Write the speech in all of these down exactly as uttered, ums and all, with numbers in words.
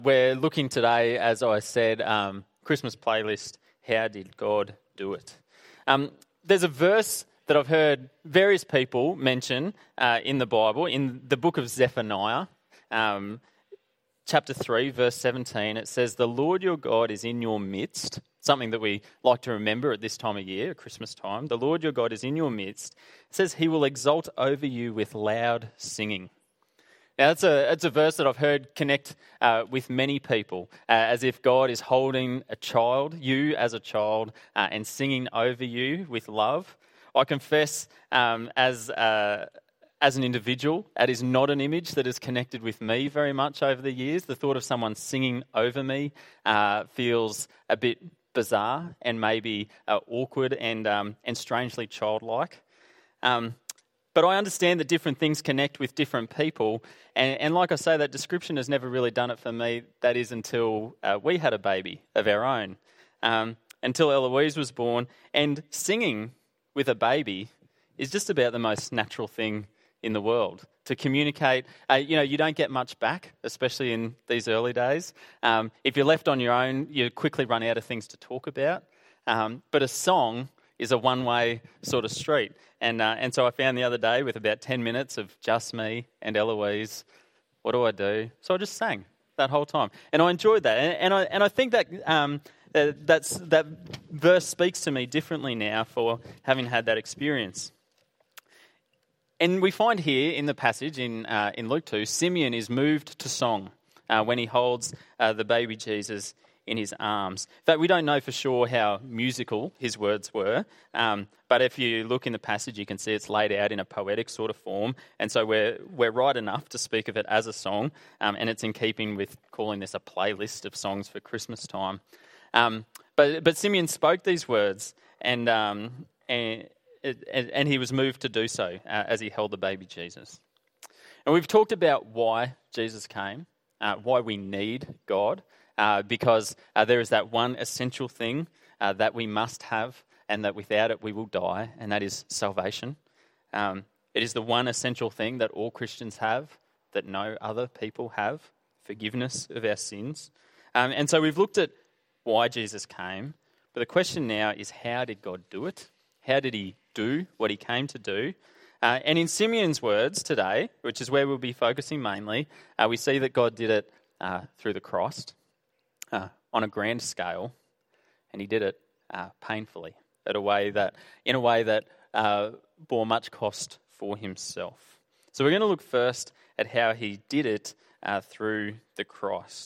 We're looking today, as I said, um, Christmas playlist, How Did God Do It? Um, there's a verse that I've heard various people mention uh, in the Bible, in the book of Zephaniah, um, chapter three, verse seventeen. It says, "The Lord your God is in your midst," something that we like to remember at this time of year, at Christmas time. "The Lord your God is in your midst." It says, "He will exult over you with loud singing." Now, that's a, that's a verse that I've heard connect uh, with many people, uh, as if God is holding a child, you as a child, uh, and singing over you with love. I confess, um, as uh, as an individual, that is not an image that has connected with me very much over the years. The thought of someone singing over me uh, feels a bit bizarre and maybe uh, awkward and um, and strangely childlike. Um, But I understand that different things connect with different people. And, and like I say, that description has never really done it for me. That is until uh, we had a baby of our own, um, until Eloise was born. And singing with a baby is just about the most natural thing in the world. To communicate, uh, you know, you don't get much back, especially in these early days. Um, if you're left on your own, you quickly run out of things to talk about. Um, but a song is a one-way sort of street. And uh, and so I found the other day with about ten minutes of just me and Eloise, what do I do? So I just sang that whole time. And I enjoyed that. And, and I and I think that um, that that's, that verse speaks to me differently now for having had that experience. And we find here in the passage in uh, in Luke two, Simeon is moved to song uh, when he holds uh, the baby Jesus in his arms. In fact, we don't know for sure how musical his words were, um, but if you look in the passage, you can see it's laid out in a poetic sort of form, and so we're we're right enough to speak of it as a song, um, and it's in keeping with calling this a playlist of songs for Christmas time. Um, but but Simeon spoke these words, and um, and, and he was moved to do so uh, as he held the baby Jesus. And we've talked about why Jesus came, uh, why we need God. Uh, because uh, there is that one essential thing uh, that we must have, and that without it we will die, and that is salvation. Um, it is the one essential thing that all Christians have, that no other people have, forgiveness of our sins. Um, and so we've looked at why Jesus came, but the question now is, how did God do it? How did he do what he came to do? Uh, and in Simeon's words today, which is where we'll be focusing mainly, uh, we see that God did it uh, through the cross. Uh, on a grand scale, and he did it uh, painfully, at a way that, in a way that uh, bore much cost for himself. So we're going to look first at how he did it uh, through the cross.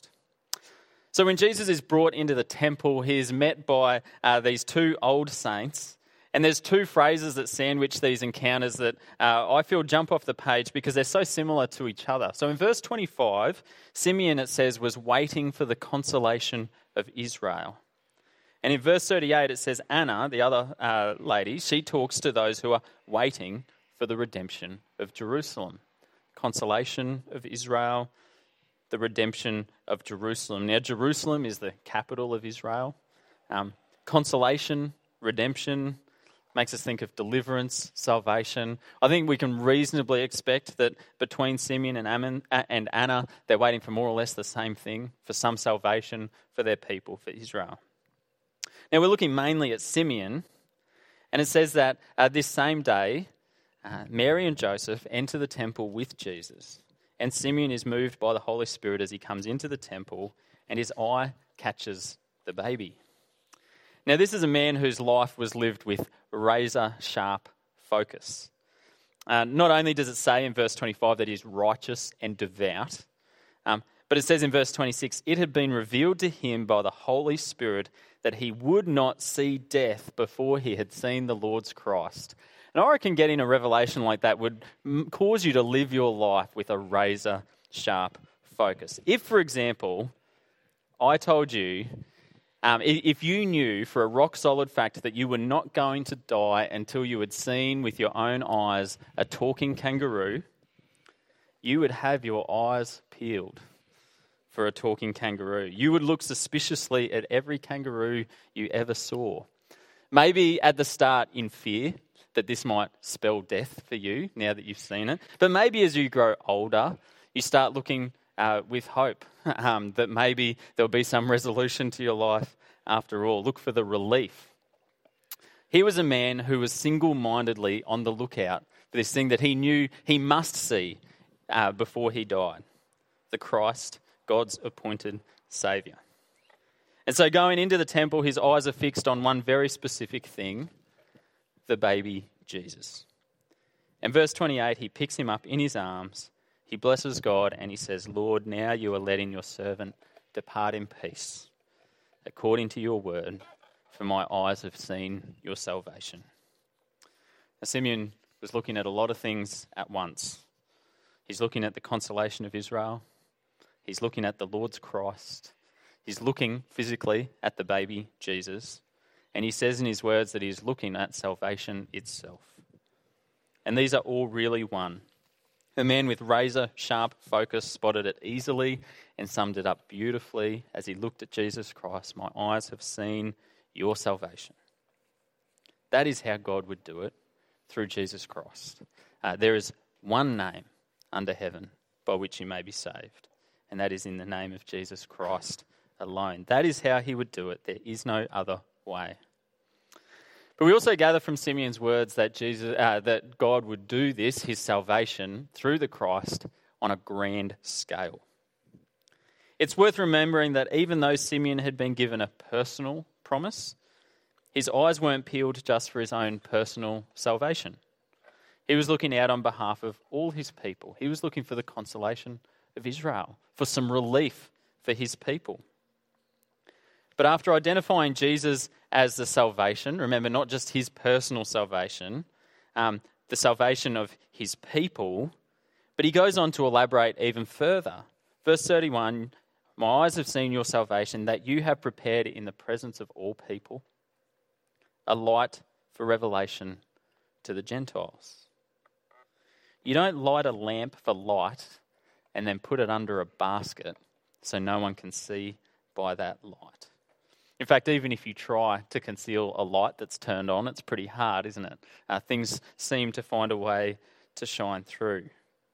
So when Jesus is brought into the temple, he is met by uh, these two old saints. And there's two phrases that sandwich these encounters that uh, I feel jump off the page because they're so similar to each other. So in verse twenty-five, Simeon, it says, was waiting for the consolation of Israel. And in verse thirty-eight, it says Anna, the other uh, lady, she talks to those who are waiting for the redemption of Jerusalem. Consolation of Israel, the redemption of Jerusalem. Now, Jerusalem is the capital of Israel. Um, consolation, redemption, makes us think of deliverance, salvation. I think we can reasonably expect that between Simeon and, Ammon, and Anna, they're waiting for more or less the same thing, for some salvation for their people, for Israel. Now, we're looking mainly at Simeon, and it says that uh, this same day, uh, Mary and Joseph enter the temple with Jesus, and Simeon is moved by the Holy Spirit as he comes into the temple, and his eye catches the baby. Now, this is a man whose life was lived with razor-sharp focus. Uh, not only does it say in verse twenty-five that he's righteous and devout, um, but it says in verse twenty-six, it had been revealed to him by the Holy Spirit that he would not see death before he had seen the Lord's Christ. And I reckon getting a revelation like that would m- cause you to live your life with a razor-sharp focus. If, for example, I told you, Um, if you knew for a rock-solid fact that you were not going to die until you had seen with your own eyes a talking kangaroo, you would have your eyes peeled for a talking kangaroo. You would look suspiciously at every kangaroo you ever saw. Maybe at the start in fear that this might spell death for you now that you've seen it. But maybe as you grow older, you start looking uh, with hope um, that maybe there'll be some resolution to your life after all. Look for the relief. He was a man who was single-mindedly on the lookout for this thing that he knew he must see uh, before he died. The Christ, God's appointed Saviour. And so going into the temple, his eyes are fixed on one very specific thing, the baby Jesus. In verse twenty-eight, he picks him up in his arms, he blesses God, and he says, Lord, now you are letting your servant depart in peace, according to your word, for my eyes have seen your salvation. Now, Simeon was looking at a lot of things at once. He's looking at the consolation of Israel. He's looking at the Lord's Christ. He's looking physically at the baby Jesus. And he says in his words that he's looking at salvation itself. And these are all really one. The man with razor-sharp focus spotted it easily and summed it up beautifully as he looked at Jesus Christ. My eyes have seen your salvation. That is how God would do it, through Jesus Christ. Uh, there is one name under heaven by which you may be saved, and that is in the name of Jesus Christ alone. That is how he would do it. There is no other way. But we also gather from Simeon's words that Jesus, uh, that God would do this, his salvation, through the Christ on a grand scale. It's worth remembering that even though Simeon had been given a personal promise, his eyes weren't peeled just for his own personal salvation. He was looking out on behalf of all his people. He was looking for the consolation of Israel, for some relief for his people. But after identifying Jesus as the salvation, remember, not just his personal salvation, um, the salvation of his people, but he goes on to elaborate even further. Verse thirty-one, my eyes have seen your salvation, that you have prepared in the presence of all people a light for revelation to the Gentiles. You don't light a lamp for light and then put it under a basket so no one can see by that light. In fact, even if you try to conceal a light that's turned on, it's pretty hard, isn't it? Uh, things seem to find a way to shine through.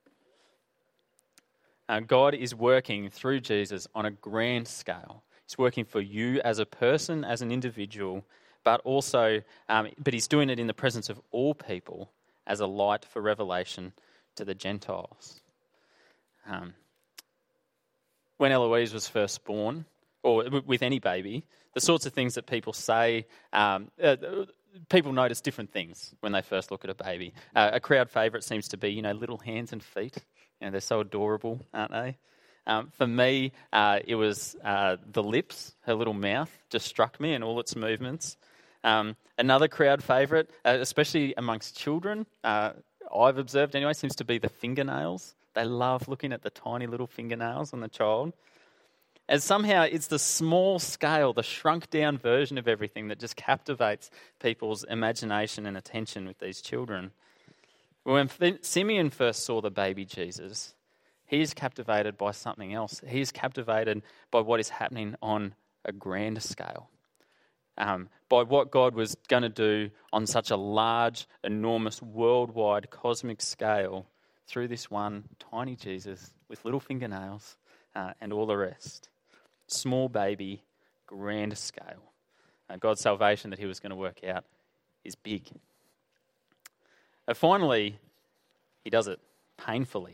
Uh, God is working through Jesus on a grand scale. He's working for you as a person, as an individual, but also, um, but he's doing it in the presence of all people as a light for revelation to the Gentiles. Um, when Eloise was first born, or with any baby, the sorts of things that people say, um, uh, people notice different things when they first look at a baby. Uh, a crowd favourite seems to be, you know, little hands and feet. You know, they're so adorable, aren't they? Um, for me, uh, it was uh, the lips, her little mouth just struck me in all its movements. Um, another crowd favourite, uh, especially amongst children, uh, I've observed anyway, seems to be the fingernails. They love looking at the tiny little fingernails on the child. And somehow it's the small scale, the shrunk down version of everything that just captivates people's imagination and attention with these children. When Simeon first saw the baby Jesus, he is captivated by something else. He is captivated by what is happening on a grand scale. Um, by what God was going to do on such a large, enormous, worldwide, cosmic scale through this one tiny Jesus with little fingernails uh, and all the rest. Small baby, grand scale. Uh, God's salvation that he was going to work out is big. And finally, he does it painfully.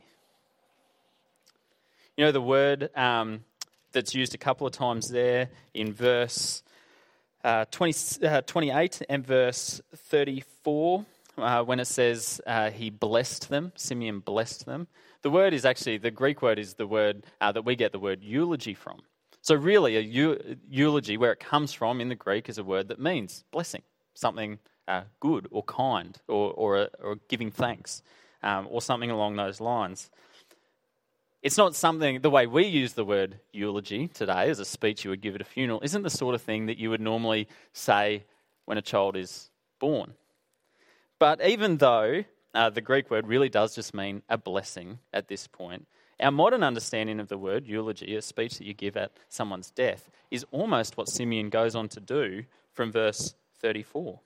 You know, the word um, that's used a couple of times there in verse uh, twenty, uh, twenty-eight and verse thirty-four, uh, when it says uh, he blessed them, Simeon blessed them. The word is actually, the Greek word is the word uh, that we get the word eulogy from. So really, a eu- eulogy, where it comes from in the Greek, is a word that means blessing, something uh, good or kind, or or, a, or giving thanks, um, or something along those lines. It's not something, the way we use the word eulogy today as a speech you would give at a funeral, isn't the sort of thing that you would normally say when a child is born. But even though uh, the Greek word really does just mean a blessing at this point, our modern understanding of the word eulogy, a speech that you give at someone's death, is almost what Simeon goes on to do from verse thirty-four.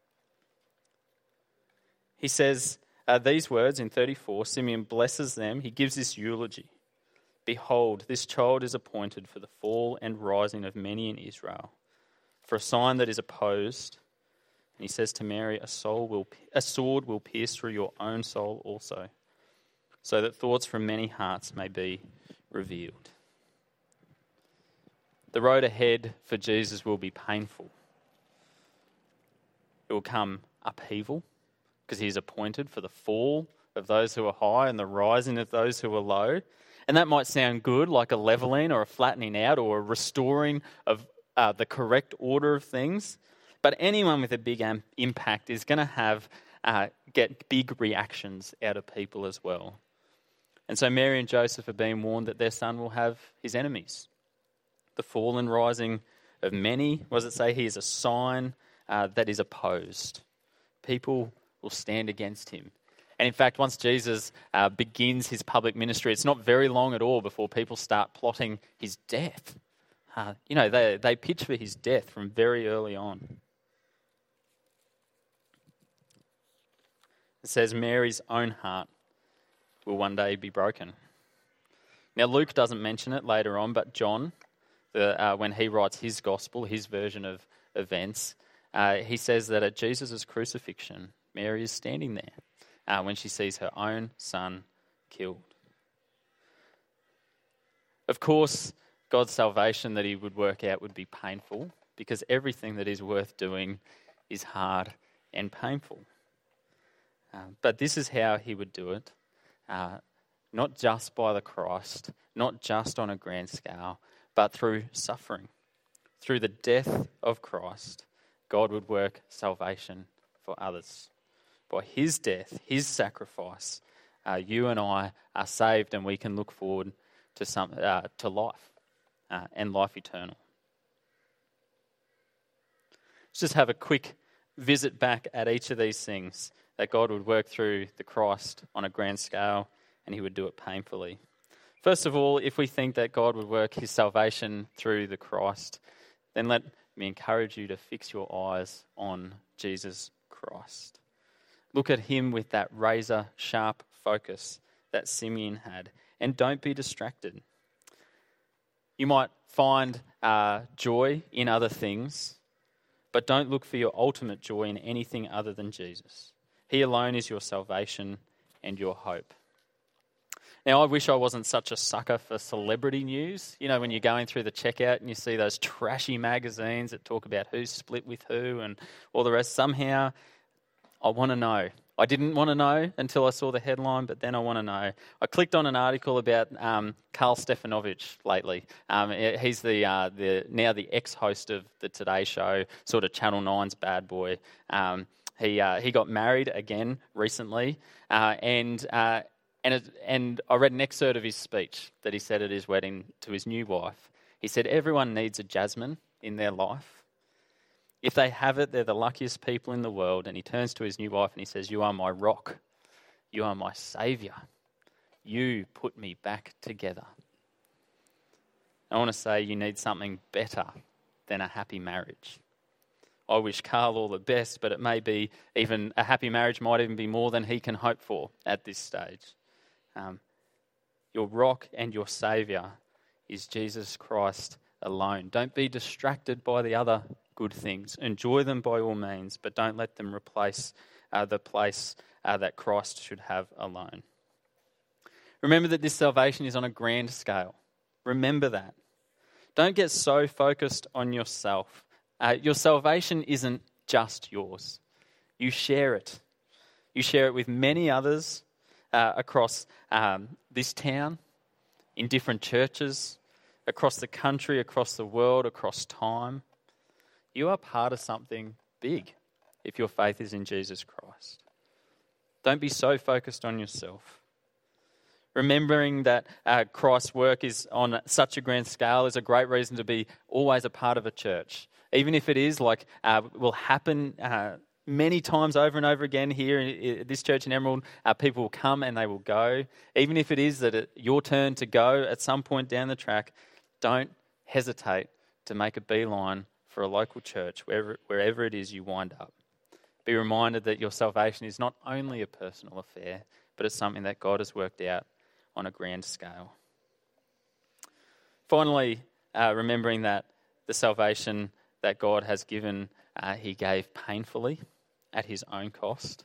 He says uh, these words in thirty-four, Simeon blesses them, he gives this eulogy. Behold, this child is appointed for the fall and rising of many in Israel, for a sign that is opposed. And he says to Mary, a soul will, a sword will pierce through your own soul also, so that thoughts from many hearts may be revealed. The road ahead for Jesus will be painful. It will come upheaval, because he is appointed for the fall of those who are high and the rising of those who are low. And that might sound good, like a leveling or a flattening out or a restoring of uh, the correct order of things. But anyone with a big am- impact is going to have uh, get big reactions out of people as well. And so Mary and Joseph are being warned that their son will have his enemies. The fall and rising of many, what does it say? He is a sign uh, that is opposed. People will stand against him. And in fact, once Jesus uh, begins his public ministry, it's not very long at all before people start plotting his death. Uh, you know, they, they pitch for his death from very early on. It says Mary's own heart will one day be broken. Now, Luke doesn't mention it later on, but John, the, uh, when he writes his gospel, his version of events, uh, he says that at Jesus' crucifixion, Mary is standing there. Uh, when she sees her own son killed. Of course, God's salvation that he would work out would be painful, because everything that is worth doing is hard and painful. Uh, but this is how he would do it, uh, not just by the Christ, not just on a grand scale, but through suffering. Through the death of Christ, God would work salvation for others. By his death, his sacrifice, uh, you and I are saved, and we can look forward to some uh, to life uh, and life eternal. Let's just have a quick visit back at each of these things, that God would work through the Christ on a grand scale, and he would do it painfully. First of all, if we think that God would work his salvation through the Christ, then let me encourage you to fix your eyes on Jesus Christ. Look at him with that razor-sharp focus that Simeon had, and don't be distracted. You might find uh, joy in other things, but don't look for your ultimate joy in anything other than Jesus. He alone is your salvation and your hope. Now, I wish I wasn't such a sucker for celebrity news. You know, when you're going through the checkout and you see those trashy magazines that talk about who's split with who and all the rest, somehow I want to know. I didn't want to know until I saw the headline, but then I want to know. I clicked on an article about um, Karl Stefanovic lately. Um, he's the uh, the now the ex-host of the Today Show, sort of Channel nine's bad boy. Um, he uh, he got married again recently, uh, and uh, and it, and I read an excerpt of his speech that he said at his wedding to his new wife. He said, "Everyone needs a Jasmine in their life. If they have it, they're the luckiest people in the world." And he turns to his new wife and he says, "You are my rock. You are my saviour. You put me back together." I want to say you need something better than a happy marriage. I wish Karl all the best, but it may be even a happy marriage might even be more than he can hope for at this stage. Um, your rock and your saviour is Jesus Christ alone. Don't be distracted by the other good things. Enjoy them by all means, but don't let them replace uh, the place uh, that Christ should have alone. Remember that this salvation is on a grand scale. Remember that. Don't get so focused on yourself. Uh, your salvation isn't just yours. You share it. You share it with many others uh, across um, this town, in different churches, across the country, across the world, across time. You are part of something big if your faith is in Jesus Christ. Don't be so focused on yourself. Remembering that uh, Christ's work is on such a grand scale is a great reason to be always a part of a church. Even if it is like uh, will happen uh, many times over and over again here in this church in Emerald, uh, people will come and they will go. Even if it is that it, your turn to go at some point down the track, don't hesitate to make a beeline for a local church, wherever, wherever it is you wind up. Be reminded that your salvation is not only a personal affair, but it's something that God has worked out on a grand scale. Finally, uh, remembering that the salvation that God has given, uh, he gave painfully at his own cost.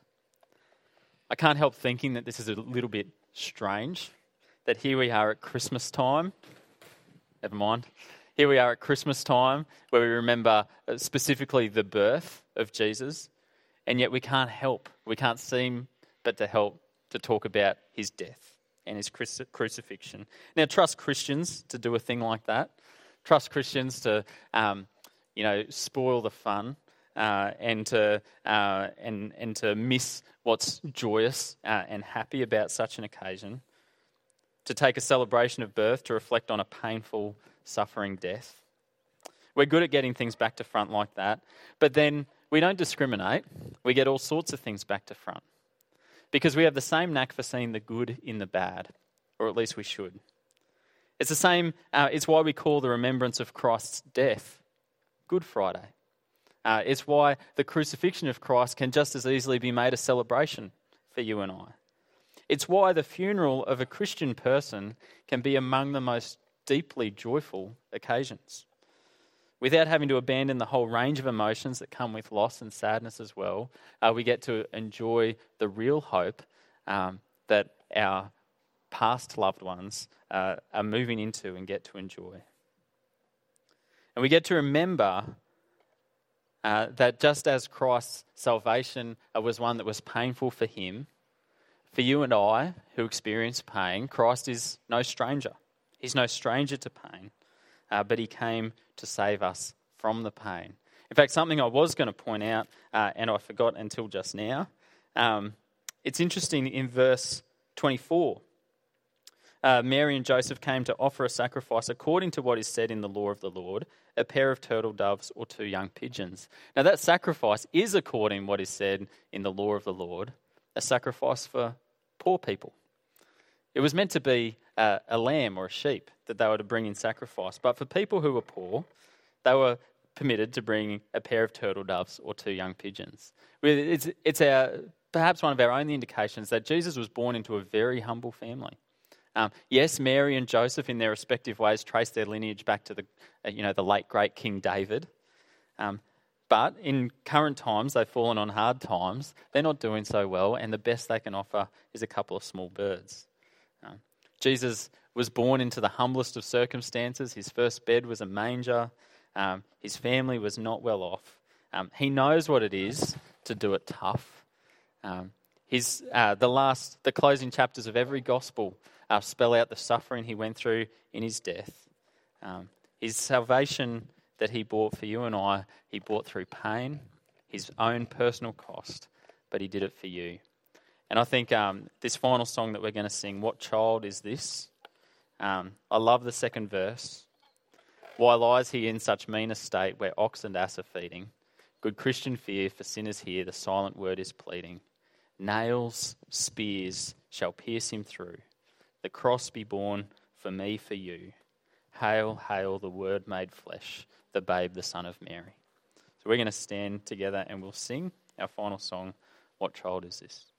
I can't help thinking that this is a little bit strange, that here we are at Christmas time. Never mind. Here we are at Christmas time where we remember specifically the birth of Jesus, and yet we can't help, we can't seem but to help to talk about his death and his cruci- crucifixion. Now, trust Christians to do a thing like that. Trust Christians to, um, you know, spoil the fun uh, and to uh, and and to miss what's joyous uh, and happy about such an occasion. To take a celebration of birth to reflect on a painful, suffering death. We're good at getting things back to front like that, but then we don't discriminate. We get all sorts of things back to front because we have the same knack for seeing the good in the bad, or at least we should. It's the same, uh, it's why we call the remembrance of Christ's death Good Friday. Uh, it's why the crucifixion of Christ can just as easily be made a celebration for you and I. It's why the funeral of a Christian person can be among the most deeply joyful occasions. Without having to abandon the whole range of emotions that come with loss and sadness as well, uh, we get to enjoy the real hope um, that our past loved ones uh, are moving into and get to enjoy. And we get to remember uh, that just as Christ's salvation uh, was one that was painful for him, for you and I who experience pain, Christ is no stranger. He's no stranger to pain, uh, but he came to save us from the pain. In fact, something I was going to point out, uh, and I forgot until just now, um, it's interesting in verse twenty-four. Uh, Mary and Joseph came to offer a sacrifice according to what is said in the law of the Lord, a pair of turtle doves or two young pigeons. Now that sacrifice is according to what is said in the law of the Lord, a sacrifice for poor people. It was meant to be uh, a lamb or a sheep that they were to bring in sacrifice. But for people who were poor, they were permitted to bring a pair of turtle doves or two young pigeons. It's, it's our, perhaps one of our only indications that Jesus was born into a very humble family. Um, yes, Mary and Joseph, in their respective ways, trace their lineage back to the, uh, you know, the late great King David. Um, but in current times, they've fallen on hard times. They're not doing so well, and the best they can offer is a couple of small birds. Um, Jesus was born into the humblest of circumstances. His first bed was a manger. Um, his family was not well off. Um, he knows what it is to do it tough. Um, his uh, the last, the closing chapters of every gospel uh, spell out the suffering he went through in his death. Um, his salvation that he bought for you and I, he bought through pain, his own personal cost, but he did it for you. And I think um, this final song that we're going to sing, What Child Is This? Um, I love the second verse. Why lies he in such mean estate where ox and ass are feeding? Good Christian fear for sinners here, the silent word is pleading. Nails, spears shall pierce him through. The cross be borne for me, for you. Hail, hail, the word made flesh, the babe, the son of Mary. So we're going to stand together and we'll sing our final song, What Child Is This?